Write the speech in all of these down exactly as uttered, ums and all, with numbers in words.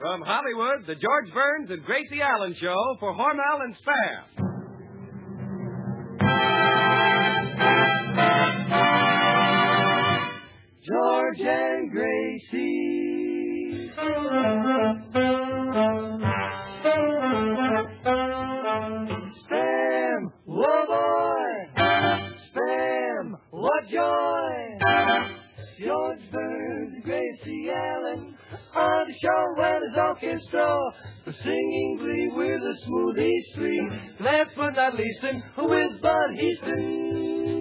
From Hollywood, the George Burns and Gracie Allen Show for Hormel and Spam. George and Gracie. Spam, whoa boy. Spam, what joy. George Burns, Gracie Allen, on the show where there's orchestra, the singing glee with a smooth East Street. Last but not least, with Bud Easton.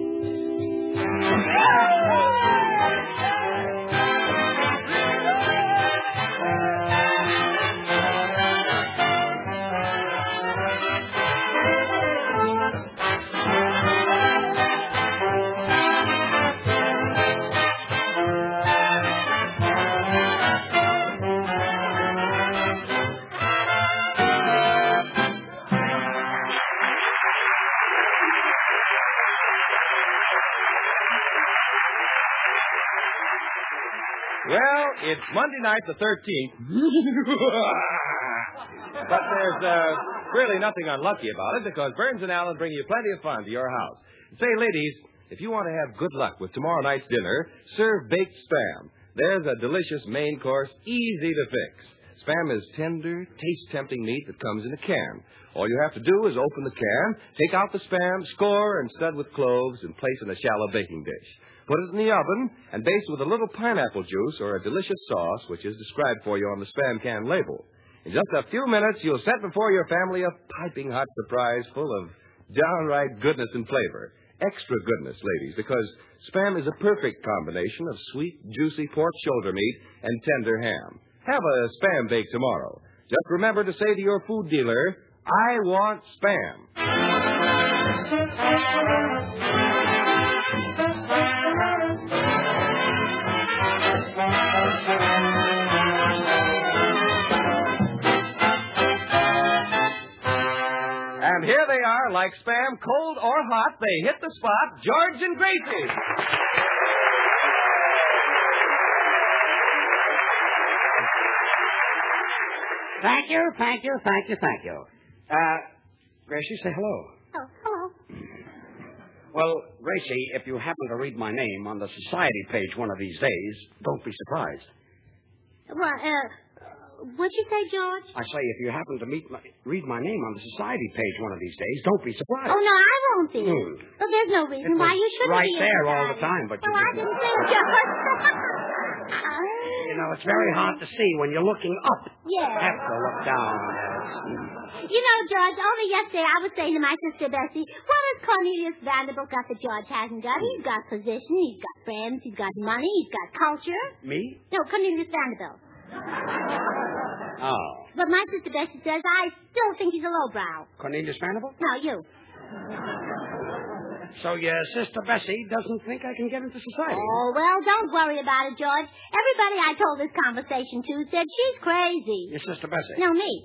Well, it's Monday night the thirteenth. But there's uh, really nothing unlucky about it because Burns and Allen bring you plenty of fun to your house. Say, ladies, if you want to have good luck with tomorrow night's dinner, serve baked Spam. There's a delicious main course, easy to fix. Spam is tender, taste-tempting meat that comes in a can. All you have to do is open the can, take out the Spam, score and stud with cloves, and place in a shallow baking dish. Put it in the oven and baste with a little pineapple juice or a delicious sauce, which is described for you on the Spam can label. In just a few minutes, you'll set before your family a piping hot surprise full of downright goodness and flavor. Extra goodness, ladies, because Spam is a perfect combination of sweet, juicy pork shoulder meat and tender ham. Have a Spam bake tomorrow. Just remember to say to your food dealer, I want Spam. And here they are, like Spam, cold or hot, they hit the spot, George and Gracie. Thank you, thank you, thank you, thank you. Uh, Gracie, say hello. Oh, hello. Well, Gracie, if you happen to read my name on the society page one of these days, don't be surprised. Well, uh, what'd you say, George? I say, if you happen to meet my, read my name on the society page one of these days, don't be surprised. Oh, no, I won't be. Hmm. Well, there's no reason It why was you shouldn't right be. there surprised. all the time, but you well, I didn't. didn't say it, George. You know, it's very hard to see when you're looking up. Yeah. You have to look down. You know, George, only yesterday I was saying to my sister Bessie, what has Cornelius Vanderbilt got that George hasn't got? He's got position, he's got friends, he's got money, he's got culture. Me? No, Cornelius Vanderbilt. Oh. But my sister Bessie says I still think he's a lowbrow. Cornelius Vanderbilt? No, you. So your sister Bessie doesn't think I can get into society? Oh, well, don't worry about it, George. Everybody I told this conversation to said she's crazy. Your sister Bessie? No, me.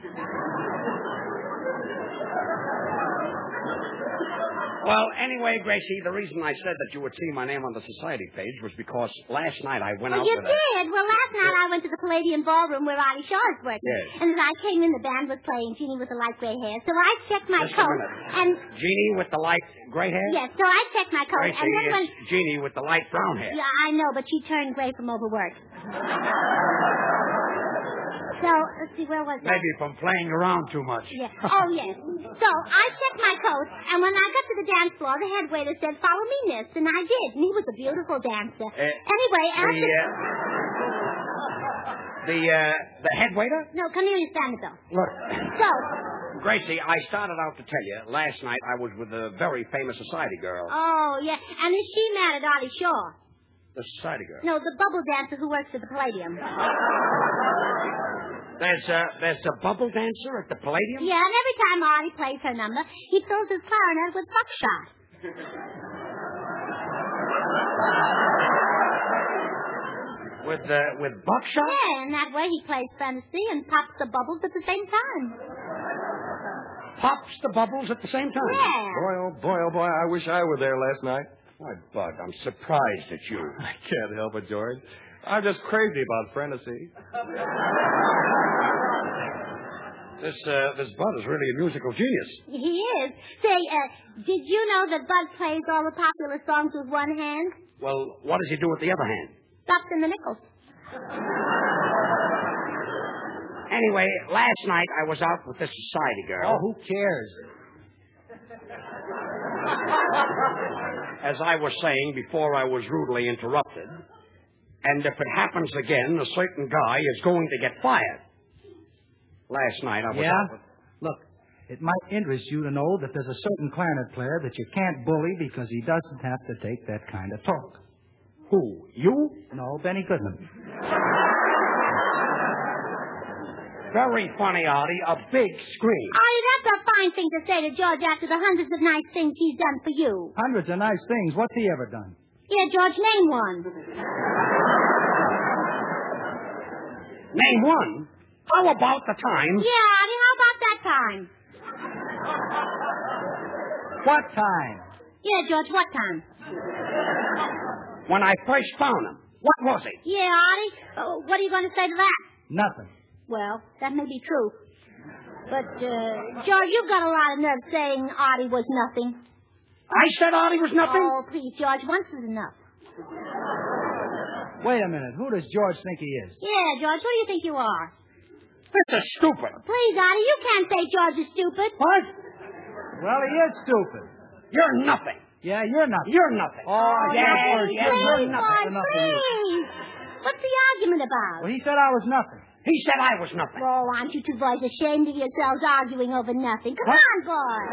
Well, anyway, Gracie, the reason I said that you would see my name on the society page was because last night I went well, out you with did. a... Well, last night I went to the Palladium Ballroom where Artie Shaw is working. Yes. And as I came in, the band was playing Jeannie with the light gray hair. So I checked my Just a coat. minute. And Jeannie with the light gray hair? yes, so I checked my coat. Gracie, and then when... it's Jeannie with the light brown hair. Yeah, I know, but she turned gray from overwork. So, let's see, where was I? Maybe from playing around too much. Yeah. Oh, yes. So I checked my coat, and when I got to the dance floor, the head waiter said, follow me, miss, and I did. And he was a beautiful dancer. Uh, anyway, The, after... uh, the, uh, the head waiter? No, Cornelius Vanderbilt. Look, So, Gracie, I started out to tell you, last night I was with a very famous society girl. oh, yeah. And is she mad at Artie Shaw? The society girl? No, the bubble dancer who works at the Palladium. There's a, there's a bubble dancer at the Palladium? Yeah, and every time Artie plays her number, he fills his clarinet with buckshot. With, uh, with buckshot? Yeah, and that way he plays fantasy and pops the bubbles at the same time. Pops the bubbles at the same time? Yeah. Boy, oh boy, oh boy, I wish I were there last night. Why, Bud, I'm surprised at you. I can't help it, George. I'm just crazy about fantasy. This, uh, this Bud is really a musical genius. He is. Say, uh, did you know that Bud plays all the popular songs with one hand? Well, what does he do with the other hand? Stops in the nickels. Anyway, last night I was out with this society girl. Oh, who cares? As I was saying before I was rudely interrupted, and if it happens again, a certain guy is going to get fired. Last night I was Yeah? out with... Look, it might interest you to know that there's a certain clarinet player that you can't bully because he doesn't have to take that kind of talk. Who? You? No, Benny Goodman. Very funny, Artie. A big scream. Artie, that's a fine thing to say to George after the hundreds of nice things he's done for you. Hundreds of nice things. What's he ever done? Yeah, George, name one. Name one. How about the time? Yeah, Artie, how about that time? What time? Yeah, George, what time? When I first found him. What was it? Yeah, Artie, uh, what are you going to say to that? Nothing. Well, that may be true. But, uh, George, you've got a lot of nerve saying Artie was nothing. I said Artie was nothing? Oh, please, George, once is enough. Wait a minute. Who does George think he is? Yeah, George, who do you think you are? This is stupid. Please, Artie, you can't say George is stupid. What? Well, he is stupid. You're nothing. Yeah, you're nothing. You're nothing. Oh, yeah, yeah, yeah, please, you're George, nothing. nothing. please. What's the argument about? Well, he said I was nothing. He said I was nothing. Oh, aren't you two boys ashamed of yourselves arguing over nothing? Come on, boys.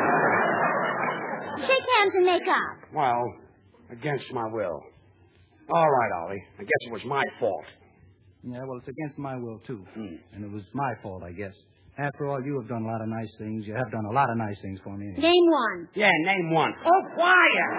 Shake hands and make up. Well, against my will. All right, Ollie. I guess it was my fault. Yeah, well, it's against my will, too. Hmm. And it was my fault, I guess. After all, you have done a lot of nice things. You have done a lot of nice things for me. Anyway. Name one. Yeah, name one. Oh, quiet!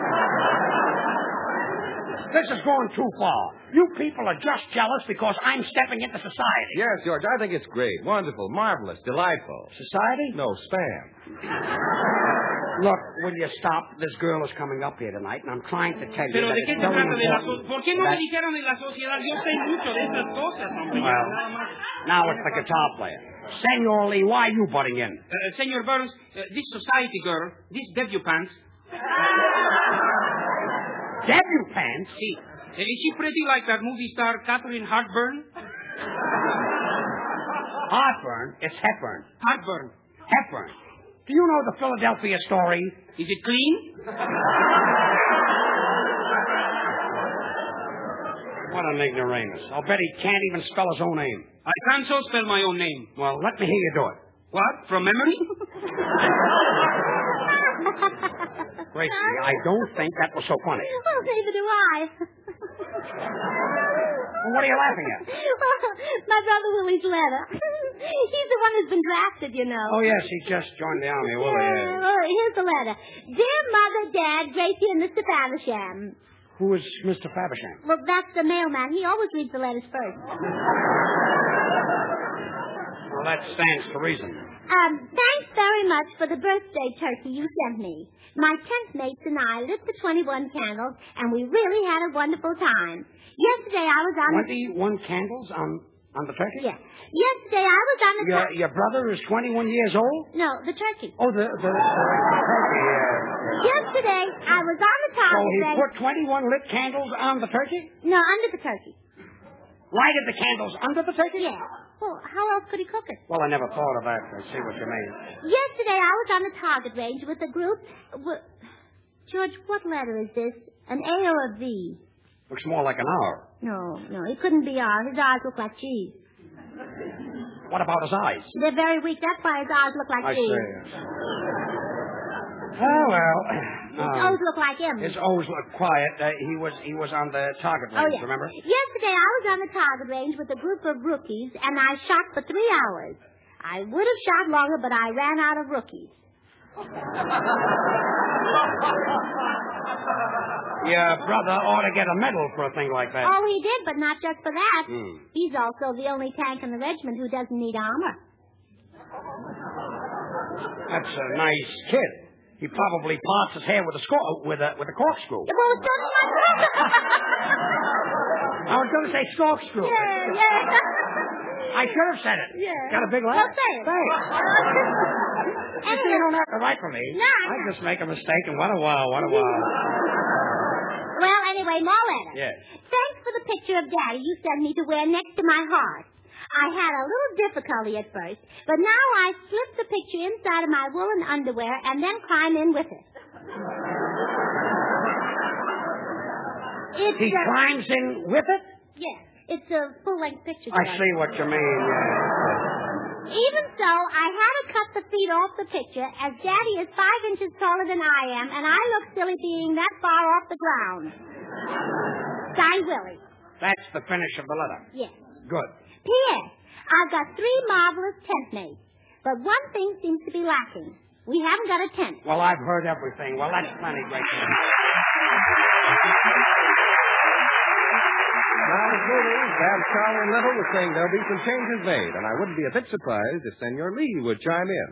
This is going too far. You people are just jealous because I'm stepping into society. Yes, George, I think it's great. Wonderful, marvelous, delightful. Society? No, spam. Look, will you stop? This girl is coming up here tonight, and I'm trying to tell you Pero that ¿de qué it's se very trata de la important so- ¿Por qué no that- me dijeron de la sociedad? Yo sé mucho de estas cosas, hombre. Well, Nada más. now it's the guitar player. Senor Lee, why are you butting in? Uh, Senor Burns, uh, this society girl, this debutante, Debutante? sí. Uh, is she pretty like that movie star Catherine Hartburn? Heartburn? It's Hepburn. Hartburn. Hepburn. Do you know the Philadelphia story? Is it clean? What an ignoramus. I'll bet he can't even spell his own name. I can't so spell my own name. Well, let me hear you do it. What? From memory? Gracie, I don't think that was so funny. Well, neither do I. Well, what are you laughing at? My brother Willie's letter. He's the one who's been drafted, you know. Oh, yes, he just joined the army, will Yeah, he? well, here's the letter. Dear Mother, Dad, Gracie, and Mister Faversham. Who is Mister Faversham? Well, that's the mailman. He always reads the letters first. Well, that stands to reason. Um, thanks very much for the birthday turkey you sent me. My tent mates and I lit the twenty-one candles, and we really had a wonderful time. Yesterday I was on twenty-one candles on, on the turkey? the... Yeah. Yesterday I was on the... Your, to- your brother is twenty-one years old? No, the turkey. Oh, the, the, the, the turkey, uh, Yesterday I was on the So target he range... put twenty-one lit candles on the turkey? No, under the turkey. Lighted the candles under the turkey? Yeah. Well, how else could he cook it? Well, I never thought of that. I see what you mean. Yesterday I was on the target range with a group... w- George, what letter is this? An A or a V? Looks more like an hour. No, no, it couldn't be R. His eyes look like cheese. What about his eyes? They're very weak. That's why his eyes look like I cheese. see. Oh, well. His um, O's look like him. His O's look quiet. Uh, he was he was on the target range, Oh, yeah. remember? Yesterday I was on the target range with a group of rookies, and I shot for three hours. I would have shot longer, but I ran out of rookies. Your brother ought to get a medal for a thing like that. Oh, he did, but not just for that. Hmm. He's also the only tank in the regiment who doesn't need armor. That's a nice kid. He probably parts his hair with a scor- with a with a corkscrew. Well, so did my brother. I was going to say corkscrew. Yeah, yeah. I I should have said it. Yeah. Got a big laugh? Well, say it. Say it. You see, you don't have to write for me. No, I I just make a mistake, and what a wow, what a wow. Well, anyway, more letters. Yes. Thanks for the picture of Daddy you sent me to wear next to my heart. I had a little difficulty at first, but now I slip the picture inside of my woolen underwear and then climb in with it. It's He a, climbs in with it? Yes, it's a full-length picture. I Judge. see what you mean, yeah. Even so, I had to cut the feet off the picture, as Daddy is five inches taller than I am, and I look silly being that far off the ground. Signed, Willie. That's the finish of the letter. Yes. Good. P S. I've got three marvelous tent mates, but one thing seems to be lacking. We haven't got a tent. Well, I've heard everything. Well, that's plenty, Gracie. Now, Miss Mooney, perhaps Charlie and Little was saying there'll be some changes made, and I wouldn't be a bit surprised if Senor Lee would chime in.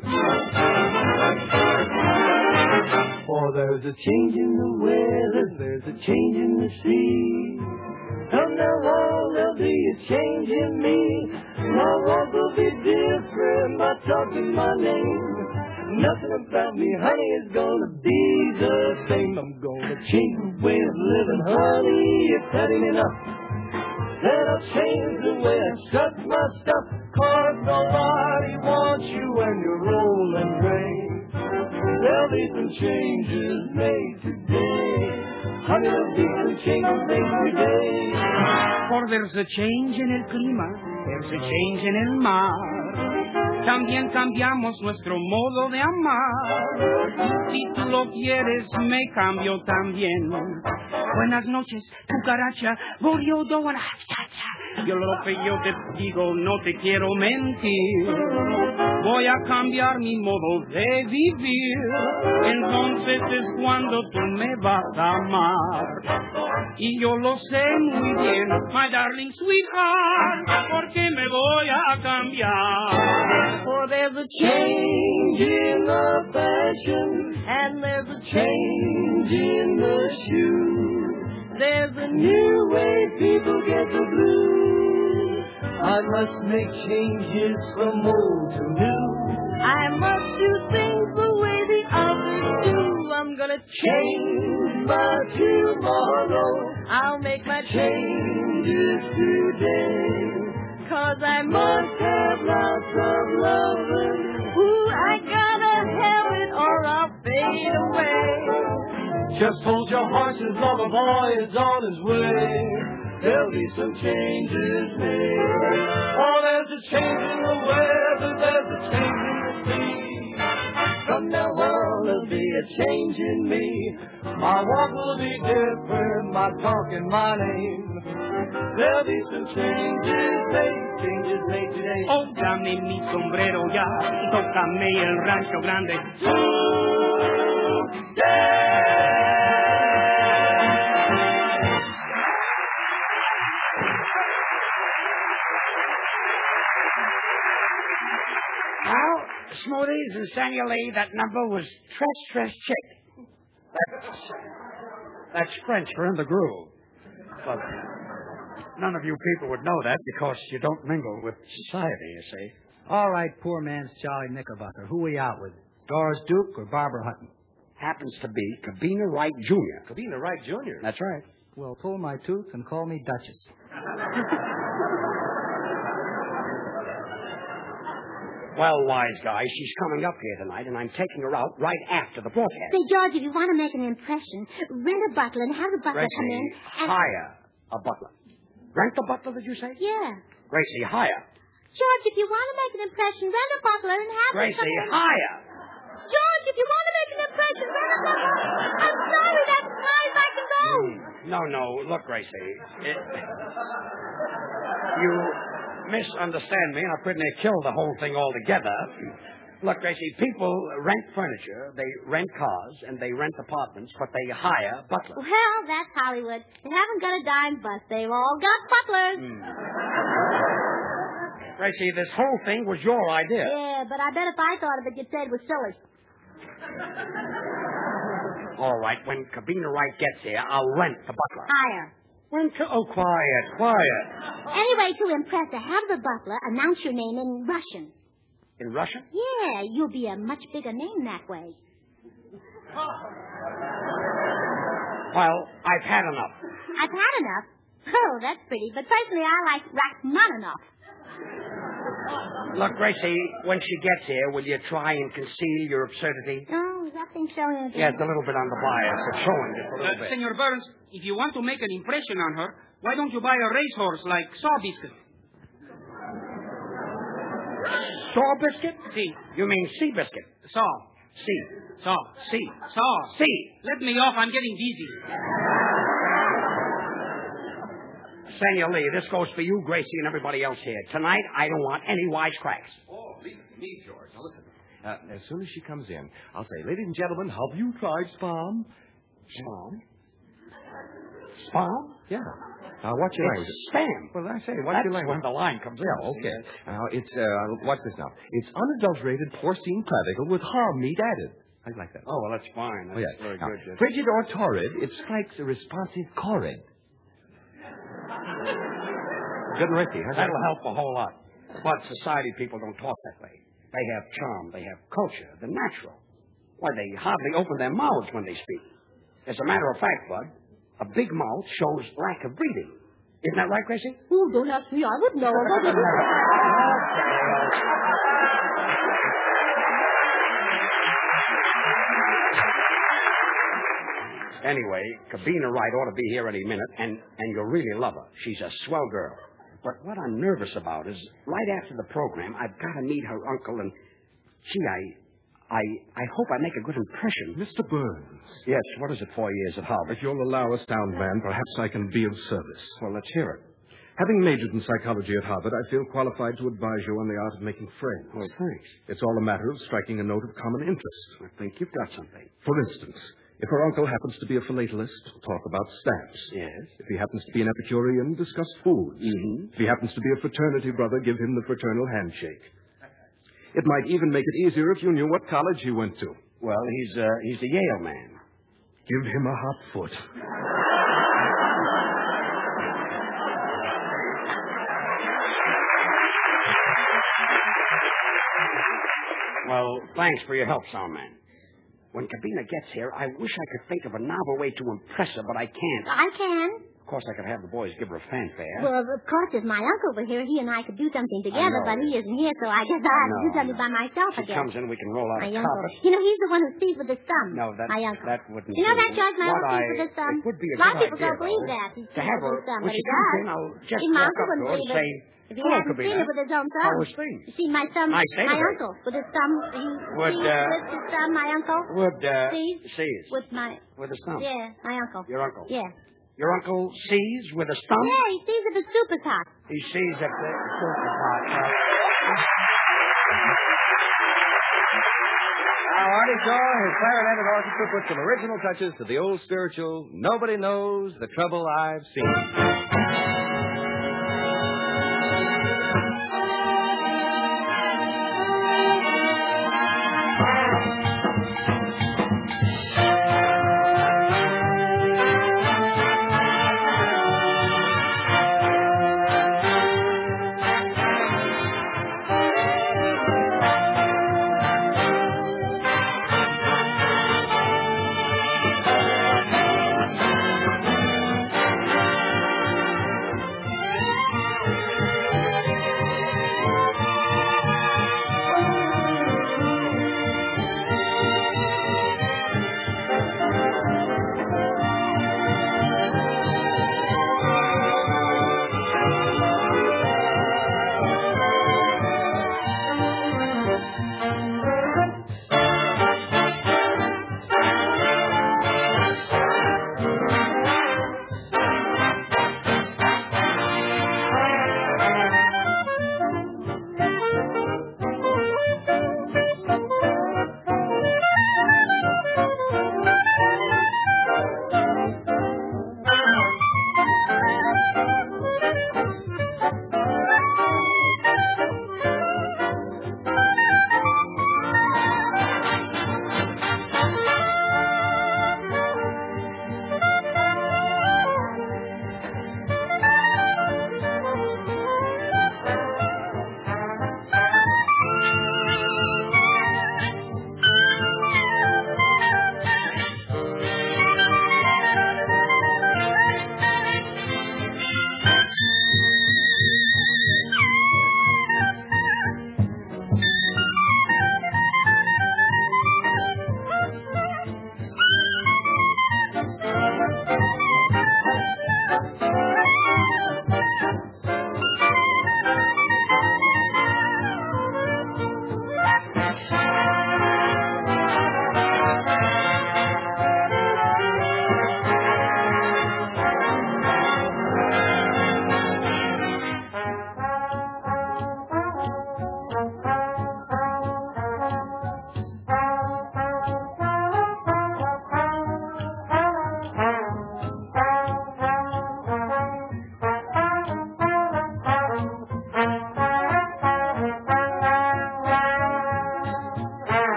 For there's a change in the weather, there's a change in the sea. From now on, there'll be a change in me. My walk will be different, my talk and my name. Nothing about me, honey, is gonna be the same. I'm gonna change the way of living, honey, if that ain't enough. Then I'll change the way I shut my stuff, 'cause nobody wants you when you're rolling great. There'll be some changes made today. Honey, there'll be some changes made today. For there's a change en el clima, there's a change en el mar. También cambiamos nuestro modo de amar. Si tú lo quieres, me cambio también. Buenas noches, cucaracha. Yo lo que yo te digo, no te quiero mentir. Voy a cambiar mi modo de vivir. Entonces es cuando tú me vas a amar. Y yo lo sé muy bien, my darling sweetheart, porque me voy a cambiar. For there's a change in the fashion, and there's a change in the shoes. There's a new way people get the blues. I must make changes from old to new. I must do things the way the others do. I'm gonna change by tomorrow. I'll make my changes today. 'Cause I must have lots of loving. Ooh, I gotta have it or I'll fade away. Just hold your horses, lover boy is on his way. There'll be some changes made. Oh, there's a change in the weather, there's a change in the sea. From now on, there'll be a change in me. My walk will be different, my talk and my name. There'll be some changes made, changes made today. Oh, dame mi sombrero ya, y tócame el rancho grande. Well, Smoothies and Senor Lee, that number was Tres Tres Chick. That's, that's French for in the groove. But none of you people would know that because you don't mingle with society, you see. All right, poor man's Charlie Knickerbocker. Who we out with? Doris Duke or Barbara Hutton? Happens to be Cabina Wright Junior Cabina Wright Junior That's right. Well, pull my tooth and call me Duchess. Well, wise guy, she's coming up here tonight, and I'm taking her out right after the broadcast. Say, George, if you want to make an impression, rent a butler and have the butler Gracie, come in and... hire a butler. Rent the butler, did you say? Yeah. Gracie, hire. George, if you want to make an impression, rent a butler and have him come Gracie, in. hire. George, if you want to make an impression, rent a butler. I'm sorry, that's as far as I can go. No, no, look, Gracie. It... You misunderstand me, and I pretty near killed the whole thing altogether. Look, Gracie, people rent furniture, they rent cars, and they rent apartments, but they hire butlers. Well, that's Hollywood. They haven't got a dime bust. They've all got butlers. Mm. Gracie, this whole thing was your idea. Yeah, but I bet if I thought of it, you'd say it was silly. All right, when Cabina Wright gets here, I'll rent the butler. Hire. When co- oh, quiet, quiet. Anyway, to impress her, have the butler announce your name in Russian. In Russian? Yeah, you'll be a much bigger name that way. Well, I've had enough. I've had enough. Oh, that's pretty. But personally, I like Rachmaninoff. Look, Gracie, when she gets here, will you try and conceal your absurdity? Oh, is that thing showing again? Yeah, it's a little bit on the bias. It's showing just a little Uh, bit. Senor Burns, if you want to make an impression on her, why don't you buy a racehorse like Saw Biscuit? Saw biscuit? See, You mean sea biscuit? Saw. Sea. Saw. Sea. Saw. Sea. Let me off. I'm getting dizzy. Senor Lee, this goes for you, Gracie, and everybody else here. Tonight, I don't want any wisecracks. Oh, leave me, George. Now, listen. Uh, as soon as she comes in, I'll say, ladies and gentlemen, have you tried Spam? Spam? Spam? Yeah. Now, what's your language? It's spam. Well, I say, what's That's your language? when the line comes Yeah, in. okay. Now, it's, uh, watch this now. It's unadulterated porcine clavicle with ham meat added. I like that. Oh, well, that's fine. That's Oh, yeah. very Now, good. Yes. frigid or torrid, it strikes a responsive chord. Good and Ricky. How's that? That'll help a whole lot. But society people don't talk that way. They have charm. They have culture. They're natural. Why, they hardly open their mouths when they speak. As a matter of fact, Bud, a big mouth shows lack of breathing. Isn't that right, Gracie? Oh, don't ask me. I would know. Anyway, Cabina Wright ought to be here any minute, and, and you'll really love her. She's a swell girl. But what I'm nervous about is right after the program, I've got to meet her uncle, and gee, I, I, I hope I make a good impression. Mister Burns, Yes, what is it, four years at Harvard? if you'll allow a sound man, perhaps I can be of service. Well, let's hear it. Having majored in psychology at Harvard, I feel qualified to advise you on the art of making friends. Well, thanks. It's all a matter of striking a note of common interest. I think you've got something. For instance, if her uncle happens to be a philatelist, talk about stamps. Yes? If he happens to be an Epicurean, discuss foods. Mm-hmm. If he happens to be a fraternity brother, give him the fraternal handshake. It might even make it easier if you knew what college he went to. Well, he's, uh, he's a Yale man. Give him a hot foot. Well, thanks for your help, Soundman. When Cabina gets here, I wish I could think of a novel way to impress her, but I can't. I can. Of course, I could have the boys give her a fanfare. Well, of course, if my uncle were here, he and I could do something together, know. but he isn't here, so I guess I'll have to No, do something no. by myself she again. comes in, we can roll out My a uncle. carpet. You know, he's the one who sees with his thumb. No, that, my uncle. that wouldn't You know do. that, George? My What uncle sees I- with his thumb. It would be a A lot of good people idea, don't believe though, that. He to sees have with her, his thumb, when but she he comes does. in, I'll just See, my walk uncle up to wouldn't her and believe say, it. If he hello, hadn't seen Cabina. it with his own thumb. How was things? You see, my thumb, I say my to her. uncle, with his thumb, he Would, sees uh, with his thumb, my uncle. Would, uh, Sees? sees. With my, With his thumb. yeah, my uncle. Your uncle. Yeah. Your uncle sees with his thumb? Yeah, he sees if the soup is hot. He sees if the soup is hot. Now, Artie Shaw, his clarinet and orchestra, put some original touches to the old spiritual, Nobody Knows the Trouble I've Seen.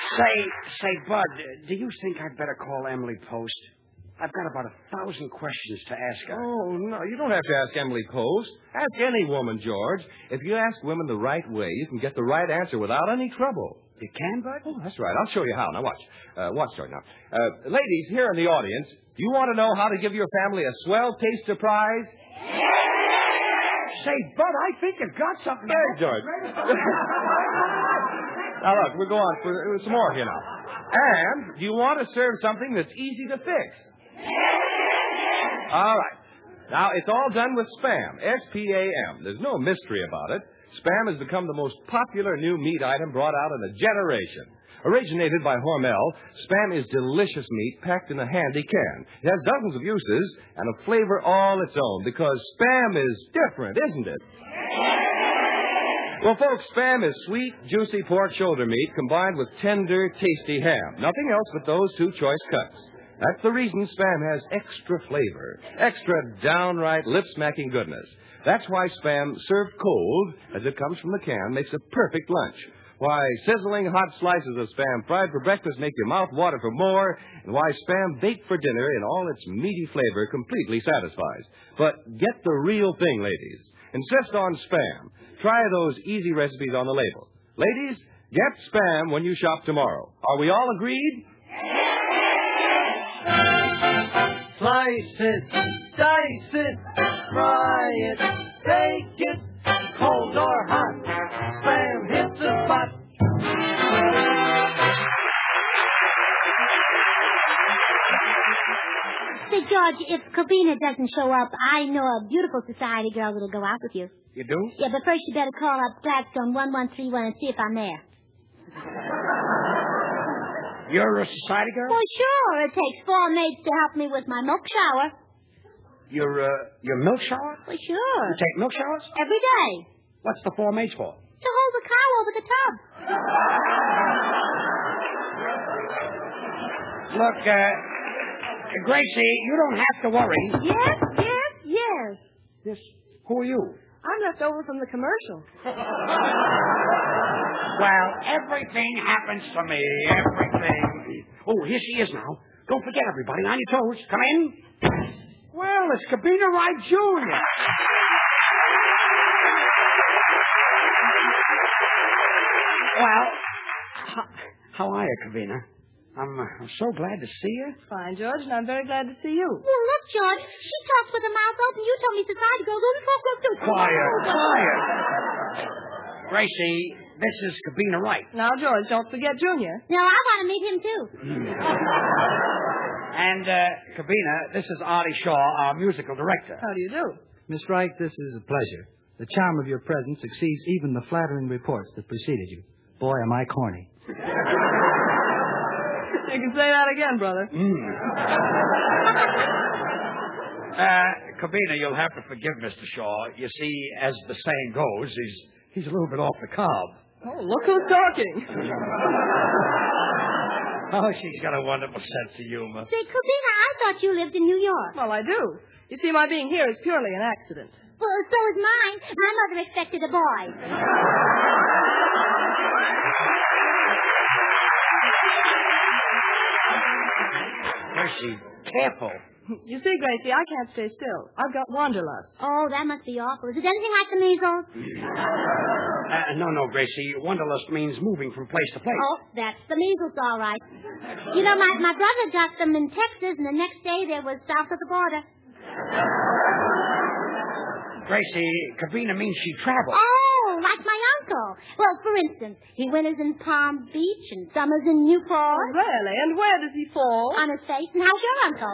Say, say, Bud, do you think I'd better call Emily Post? I've got about a thousand questions to ask her. Oh, no, you don't have to ask Emily Post. Ask any woman, George. If you ask women the right way, you can get the right answer without any trouble. You can, Bud? Oh, that's right. I'll show you how. Now, watch. Uh, watch, George, now. Uh, ladies, here in the audience, do you want to know how to give your family a swell taste surprise? Say, Bud, I think you've got something. Hey, George. Now, look, we'll go on for some more here now. And do you want to serve something that's easy to fix? All right. Now, it's all done with Spam, S P A M. There's no mystery about it. Spam has become the most popular new meat item brought out in a generation. Originated by Hormel, Spam is delicious meat packed in a handy can. It has dozens of uses and a flavor all its own because Spam is different, isn't it? Well, folks, Spam is sweet, juicy pork shoulder meat combined with tender, tasty ham. Nothing else but those two choice cuts. That's the reason Spam has extra flavor, extra downright lip-smacking goodness. That's why Spam, served cold, as it comes from the can, makes a perfect lunch. Why sizzling hot slices of Spam fried for breakfast make your mouth water for more, and why Spam baked for dinner in all its meaty flavor completely satisfies. But get the real thing, ladies. Insist on Spam. Try those easy recipes on the label. Ladies, get Spam when you shop tomorrow. Are we all agreed? Slice it, dice it, fry it, bake it, cold or hot, Spam hits the spot. Say, George, if Covina doesn't show up, I know a beautiful society girl that'll go out with you. You do? Yeah, but first you better call up Gladstone one one three one and see if I'm there. You're a society girl? Well, sure. It takes four maids to help me with my milk shower. Your, uh, your milk shower? Well, sure. You take milk showers? Every day. What's the four maids for? To hold the cow over the tub. Look, uh, Gracie, you don't have to worry. Yes, yes, yes. Yes. Who are you? I'm left over from the commercial. Well, everything happens to me. Everything. Oh, here she is now. Don't forget, everybody. On your toes. Come in. Well, it's Cabina Wright Junior Well, how, how are you, Cabina? I'm, uh, I'm so glad to see you. Fine, George, and I'm very glad to see you. Well, look, George. She talks with her mouth open. You told me society girls only talk with two. Quiet, quiet. Gracie, this is Cabina Wright. Now, George, don't forget Junior. No, I want to meet him, too. And, uh, Cabina, this is Artie Shaw, our musical director. How do you do? Miss Wright, this is a pleasure. The charm of your presence exceeds even the flattering reports that preceded you. Boy, am I corny. You can say that again, brother. Mm. uh, Cabina, you'll have to forgive Mister Shaw. You see, as the saying goes, he's he's a little bit off the cob. Oh, look who's talking. Oh, she's got a wonderful sense of humor. Say, Cabina, I thought you lived in New York. Well, I do. You see, my being here is purely an accident. Well, so is mine. My mother expected a boy. Gracie, careful. You see, Gracie, I can't stay still. I've got wanderlust. Oh, that must be awful. Is it anything like the measles? Uh, no, no, Gracie. Wanderlust means moving from place to place. Oh, that's the measles, all right. You know, my, my brother got them in Texas, and the next day they was south of the border. Gracie, Cabina means she traveled. Oh, like my uncle. Well, for instance, he winters in Palm Beach and summers in Newport. Oh, really? And where does he fall? On his face. And how's your uncle?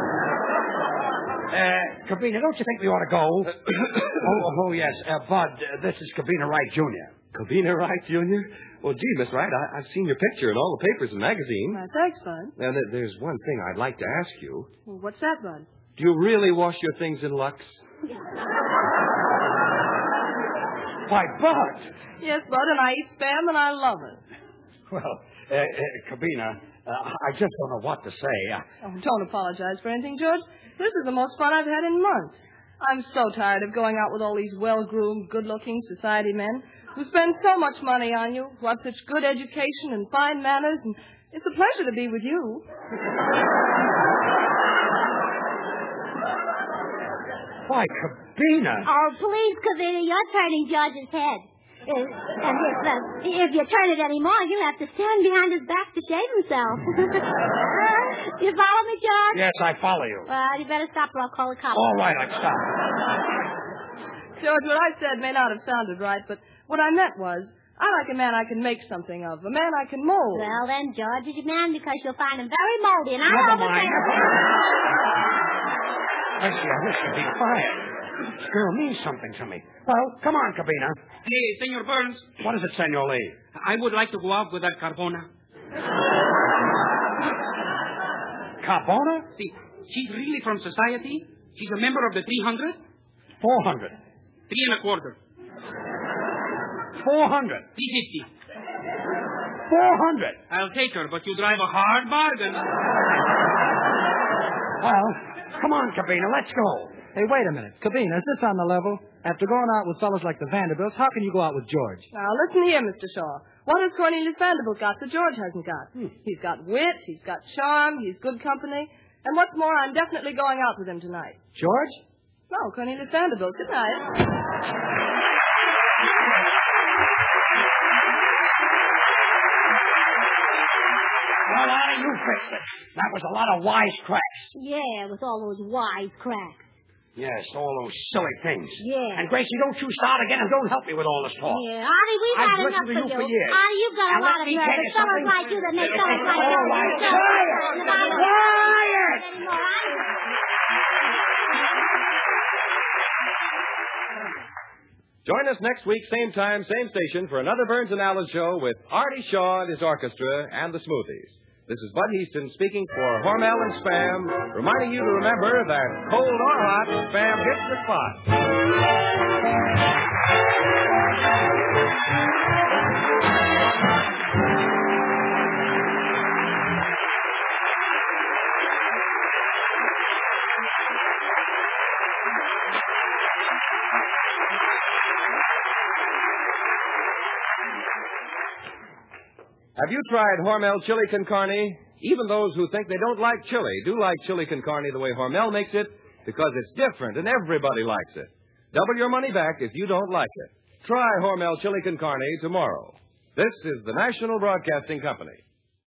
Uh, Cabina, don't you think we ought to go? oh, oh, yes. Uh, Bud, uh, this is Cabina Wright, Junior Cabina Wright, Junior? Well, gee, Miss Wright, I, I've seen your picture in all the papers and magazines. Uh, thanks, Bud. Now, th- there's one thing I'd like to ask you. Well, what's that, Bud? Do you really wash your things in Lux? Why, Bud! Yes, Bud, and I eat Spam, and I love it. Well, uh, uh, Cabina, uh, I just don't know what to say. I... Oh, don't apologize for anything, George. This is the most fun I've had in months. I'm so tired of going out with all these well-groomed, good-looking society men. who spends so much money on you, who have such good education and fine manners, and it's a pleasure to be with you. Why, Cabina. Oh, please, Kavita, you're turning George's head. Uh, and if, uh, if you turn it any more, he'll have to stand behind his back to shave himself. You follow me, George? Yes, I follow you. Well, you better stop or I'll call the cops. All right, I'll stop. George, what I said may not have sounded right, but what I meant was, I like a man I can make something of, a man I can mold. Well, then, George is your man because you'll find him very moldy, and I Never always mind. say... Bessie, I wish you'd be quiet. This girl means something to me. Well, come on, Cabina. Hey, Senor Burns, What is it, Senor Lee? I would like to go out with that Carbona. Carbona? See, she's really from society. She's a member of the three hundred. Four hundred. Three and a quarter. Four hundred. Three fifty. Four hundred. I'll take her, but you drive a hard bargain. Well, come on, Cabina, let's go. Hey, wait a minute. Cabina, is this on the level? After going out with fellows like the Vanderbilts, how can you go out with George? Now, listen here, Mister Shaw. What has Cornelius Vanderbilt got that George hasn't got? Hmm. He's got wit, he's got charm, he's good company, and what's more, I'm definitely going out with him tonight. George? No, Cornelius Vanderbilt. Good night. Well, Annie, you fixed it. That was a lot of wise cracks. Yeah, with all those wise cracks. Yes, all those silly things. Yeah. And, Gracie, don't you start again and don't help me with all this talk. Yeah, Artie, we've I've had listened enough to you for for years. Artie, you've got a Now, lot let of me nerve. tell you It's fellas something. like you that make It's fellas like all you. right. So- Quiet! Quiet! Join us next week, same time, same station, for another Burns and Allen show with Artie Shaw and his orchestra and the Smoothies. This is Bud Heaston speaking for Hormel and Spam, reminding you to remember that cold or hot, Spam hits the spot. Have you tried Hormel chili con carne? Even those who think they don't like chili do like chili con carne the way Hormel makes it because it's different and everybody likes it. Double your money back if you don't like it. Try Hormel chili con carne tomorrow. This is the National Broadcasting Company.